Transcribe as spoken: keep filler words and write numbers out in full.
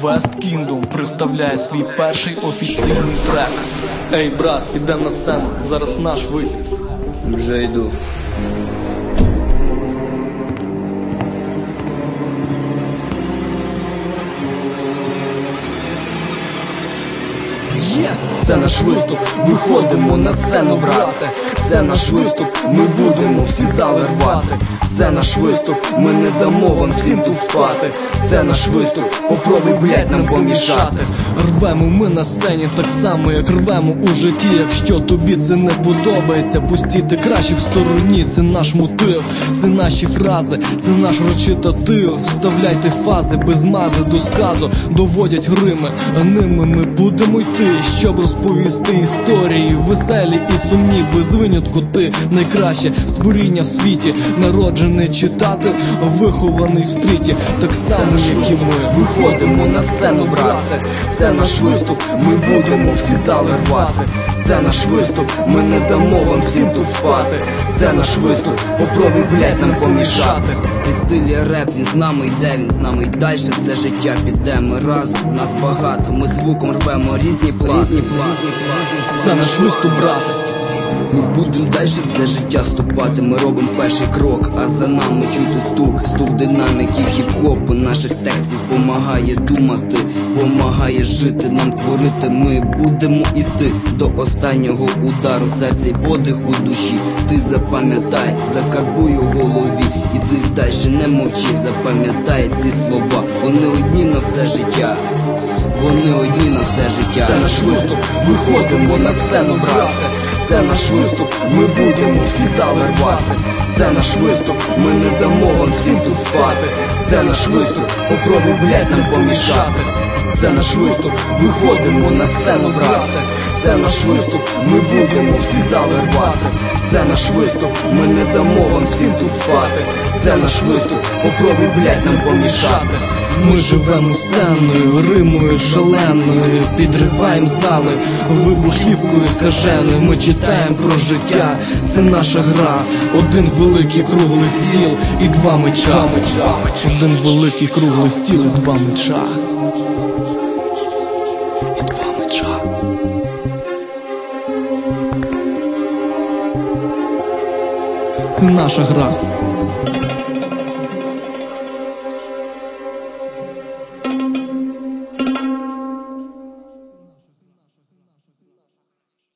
West Kingdom представляє свій перший офіційний трек. Ей, брат, ідем на сцену, зараз наш вихід. Вже йду. Є, це наш виступ, виходимо на сцену, брате. Це наш виступ, ми будемо всі зали рвати. Це наш виступ, ми не дамо вам всім тут спати. Це наш виступ, попробуй, блять, нам помішати. Рвемо ми на сцені так само, як рвемо у житті. Якщо тобі це не подобається, пустіти краще в стороні. Це наш мотив, це наші фрази, це наш речитатив. Вставляйте фази, без мази до сказу доводять грими, а ними ми будемо йти, щоб розповісти історії веселі і сумні. Без винятку ти найкраще створіння в світі, народжений читати, вихований в стріті, так само, як і ми. Виходимо на сцену, брате. Це наш виступ, ми будемо всі зали рвати. Це наш виступ, ми не дамо вам всім тут спати. Це наш виступ, попробуй, блять, нам помішати. Ти стилі реп, він з нами йде, він з нами й дальше все життя піде. Ми разом, нас багато, ми звуком рвемо різні плани. Це наш виступ, брате. Ми будем дальше все життя ступати. Ми робимо перший крок, а за нами чути стук. Стук динаміків хіп-хопу, наших текстів помагає думати, помагає жити, нам творити. Ми будемо іти до останнього удару серця й подиху душі. Ти запам'ятай, закарбуй у голові. Іди дальше, не мовчи, запам'ятай ці слова. Вони одні на все життя, вони одні на все життя. Це наш виступ, виходимо на сцену, брате. Це наш виступ, ми будемо всі зали рвати. Це наш виступ, ми не дамо вам всім тут спати. Це наш виступ, попробуй, блять, нам помішати. Це наш виступ, виходимо на сцену, брате. Це наш виступ, ми будемо всі зали рвати. Це наш виступ, ми не дамо вам всім тут спати. Це наш виступ, попробуй, блять, нам помішати. Ми живемо сценою, римою шаленою, підриваємо зали вибухівкою скаженою. Ми читаємо про життя, це наша гра. Один великий круглий стіл і два меча. Один великий круглий стіл і два меча. І два меча. Це наша гра.